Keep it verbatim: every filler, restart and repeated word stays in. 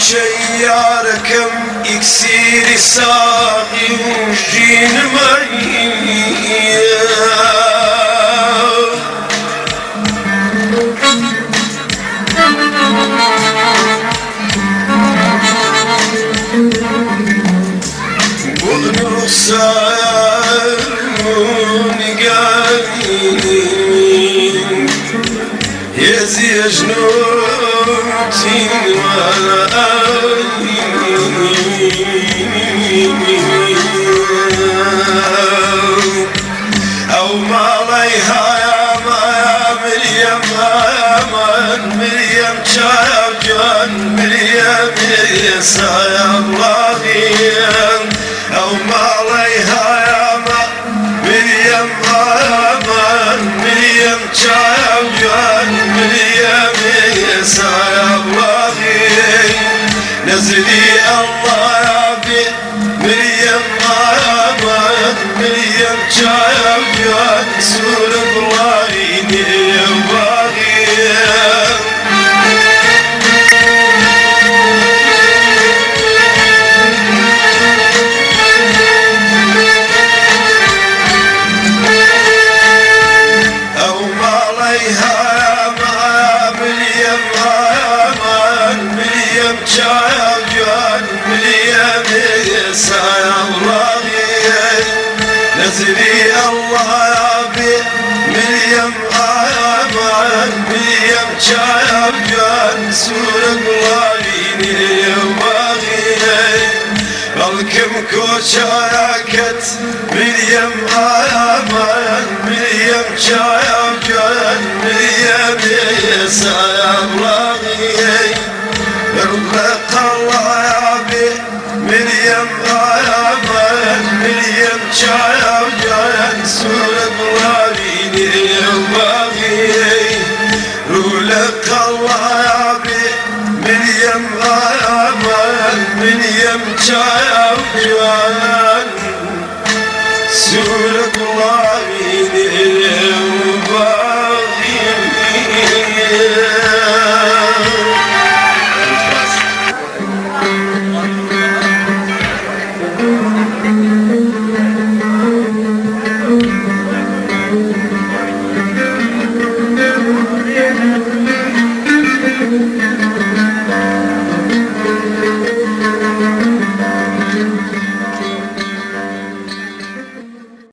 شياركم اكسير ساقي وجين مريم بغنو سالمون قايلين يزي جنوتي أو ما عليها يا ما يا مريم يا من مريم شايب جن مريم يسا يا الله أو ما عليها يا ما مريم يا من مريم شايب جن مريم يسا يا الله نزلي الله يا بي مريم يا من مريم شايب جن سور بلايني باغي شايب جن مريم يسا يا الله نزلي الله يا بي مريم يا من مريم شايب جن سور بلايني باغي بلكم كوشاكت مريم يا من مريم شايب جن مريم يسا يا الله ربك الله يا بي مريم يا من مريم شايب جن سور بلايني باغي رولك الله يا بي مريم يا من مريم شايب جن سور بلايني